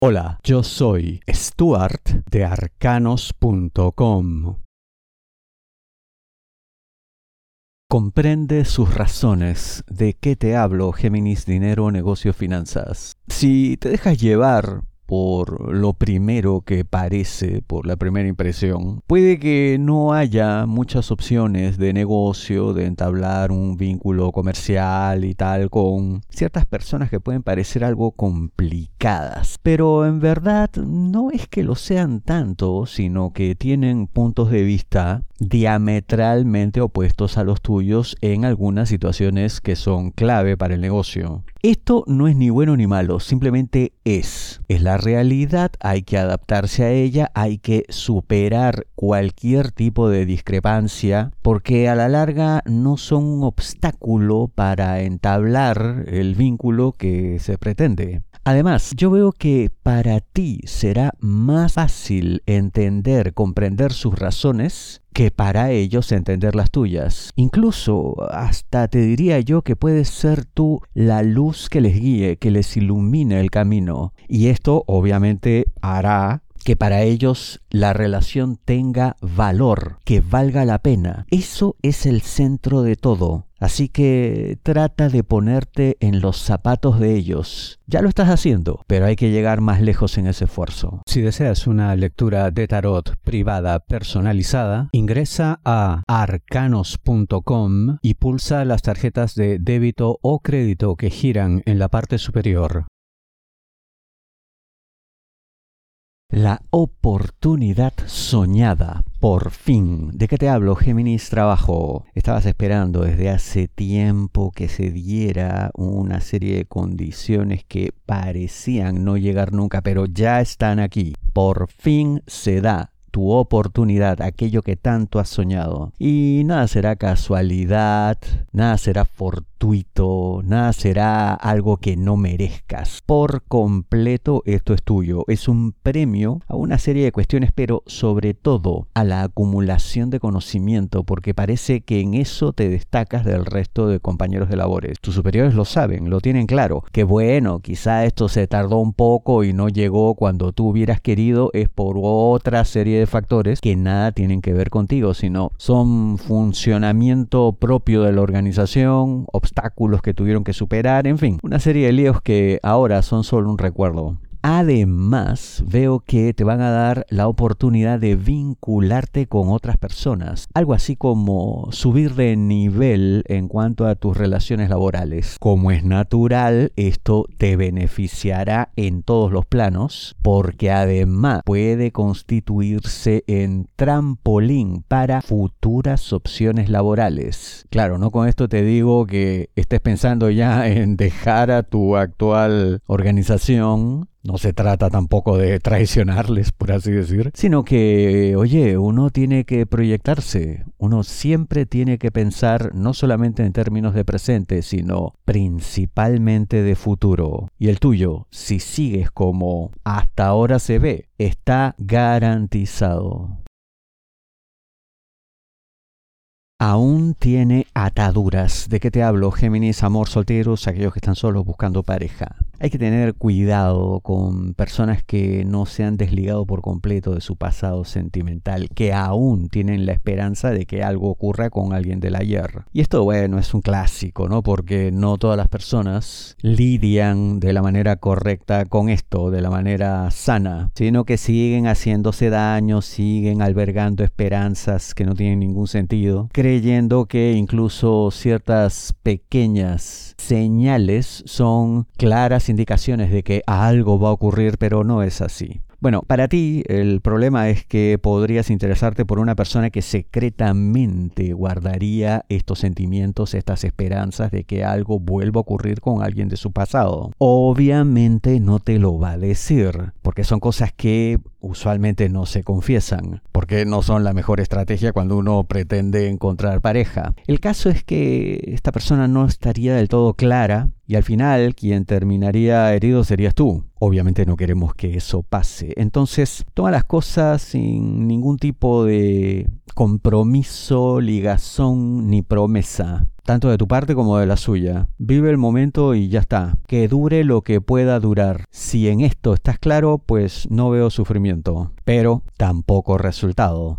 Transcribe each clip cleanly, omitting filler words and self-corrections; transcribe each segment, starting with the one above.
Hola, yo soy Stuart de arcanos.com. Comprende sus razones. ¿De qué te hablo, Géminis, dinero, negocio, finanzas? Si te dejas llevar por lo primero que parece, por la primera impresión, puede que no haya muchas opciones de negocio, de entablar un vínculo comercial y tal con ciertas personas que pueden parecer algo complicadas. Pero en verdad no es que lo sean tanto, sino que tienen puntos de vista diametralmente opuestos a los tuyos en algunas situaciones que son clave para el negocio. Esto no es ni bueno ni malo, simplemente es la realidad, hay que adaptarse a ella, hay que superar cualquier tipo de discrepancia, porque a la larga no son un obstáculo para entablar el vínculo que se pretende. Además, yo veo que para ti será más fácil entender, comprender sus razones que para ellos entender las tuyas. Incluso, hasta te diría yo que puedes ser tú la luz que les guíe, que les ilumine el camino. Y esto obviamente hará que para ellos la relación tenga valor, que valga la pena. Eso es el centro de todo. Así que trata de ponerte en los zapatos de ellos. Ya lo estás haciendo, pero hay que llegar más lejos en ese esfuerzo. Si deseas una lectura de tarot privada personalizada, ingresa a arcanos.com y pulsa las tarjetas de débito o crédito que giran en la parte superior. La oportunidad soñada, por fin. ¿De qué te hablo, Géminis? Trabajo. Estabas esperando desde hace tiempo que se diera una serie de condiciones que parecían no llegar nunca, pero ya están aquí. Por fin se da tu oportunidad, aquello que tanto has soñado. Y nada será casualidad, nada será fortuito, nada será algo que no merezcas. Por completo esto es tuyo. Es un premio a una serie de cuestiones, pero sobre todo a la acumulación de conocimiento, porque parece que en eso te destacas del resto de compañeros de labores. Tus superiores lo saben, lo tienen claro. Que bueno, quizá esto se tardó un poco y no llegó cuando tú hubieras querido, es por otra serie de factores que nada tienen que ver contigo, sino son funcionamiento propio de la organización, obstáculos que tuvieron que superar, en fin, una serie de líos que ahora son solo un recuerdo. Además, veo que te van a dar la oportunidad de vincularte con otras personas. Algo así como subir de nivel en cuanto a tus relaciones laborales. Como es natural, esto te beneficiará en todos los planos, porque además puede constituirse en trampolín para futuras opciones laborales. Claro, no con esto te digo que estés pensando ya en dejar a tu actual organización. No se trata tampoco de traicionarles, por así decir, sino que, oye, uno tiene que proyectarse. Uno siempre tiene que pensar no solamente en términos de presente, sino principalmente de futuro. Y el tuyo, si sigues como hasta ahora se ve, está garantizado. Aún tiene ataduras. ¿De qué te hablo, Géminis? Amor, solteros, aquellos que están solos buscando pareja. Hay que tener cuidado con personas que no se han desligado por completo de su pasado sentimental, que aún tienen la esperanza de que algo ocurra con alguien del ayer. Y esto, bueno, es un clásico, ¿no? Porque no todas las personas lidian de la manera correcta con esto, de la manera sana, sino que siguen haciéndose daño, siguen albergando esperanzas que no tienen ningún sentido, creyendo que incluso ciertas pequeñas señales son claras indicaciones de que algo va a ocurrir, pero no es así. Bueno, para ti el problema es que podrías interesarte por una persona que secretamente guardaría estos sentimientos, estas esperanzas de que algo vuelva a ocurrir con alguien de su pasado. Obviamente no te lo va a decir, porque son cosas que usualmente no se confiesan, porque no son la mejor estrategia cuando uno pretende encontrar pareja. El caso es que esta persona no estaría del todo clara y al final quien terminaría herido serías tú. Obviamente no queremos que eso pase. Entonces, toma las cosas sin ningún tipo de compromiso, ligazón ni promesa. tanto de tu parte como de la suya. Vive el momento y ya está. Que dure lo que pueda durar. Si en esto estás claro, pues no veo sufrimiento, pero tampoco resultado.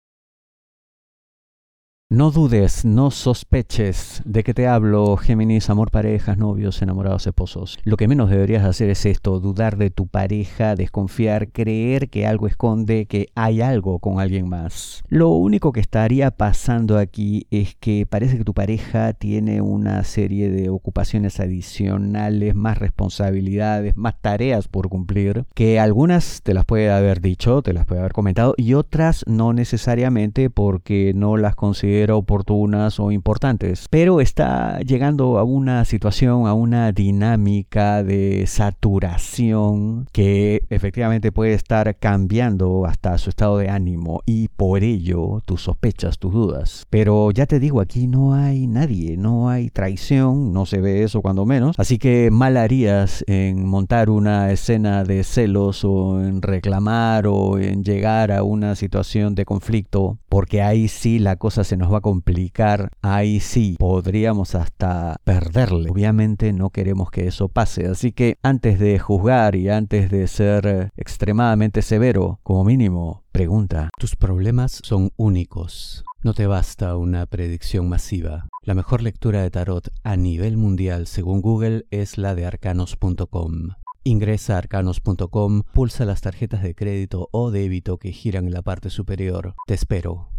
No dudes, no sospeches de que te hablo, Géminis, amor, parejas, novios, enamorados, esposos. Lo que menos deberías hacer es esto, dudar de tu pareja, desconfiar, creer que algo esconde, que hay algo con alguien más. Lo único que estaría pasando aquí es que parece que tu pareja tiene una serie de ocupaciones adicionales, más responsabilidades, más tareas por cumplir, que algunas te las puede haber dicho, te las puede haber comentado, y otras no necesariamente porque no las considera oportunas o importantes, pero está llegando a una situación, a una dinámica de saturación que efectivamente puede estar cambiando hasta su estado de ánimo y por ello tus sospechas, tus dudas. Pero ya te digo, aquí no hay nadie, no hay traición, no se ve eso cuando menos, así que mal harías en montar una escena de celos o en reclamar o en llegar a una situación de conflicto, porque ahí sí la cosa se nos va a complicar, ahí sí podríamos hasta perderle. Obviamente no queremos que eso pase, así que antes de juzgar y antes de ser extremadamente severo, como mínimo, pregunta. Tus problemas son únicos. No te basta una predicción masiva. La mejor lectura de tarot a nivel mundial, según Google, es la de arcanos.com. Ingresa a arcanos.com, pulsa las tarjetas de crédito o débito que giran en la parte superior. Te espero.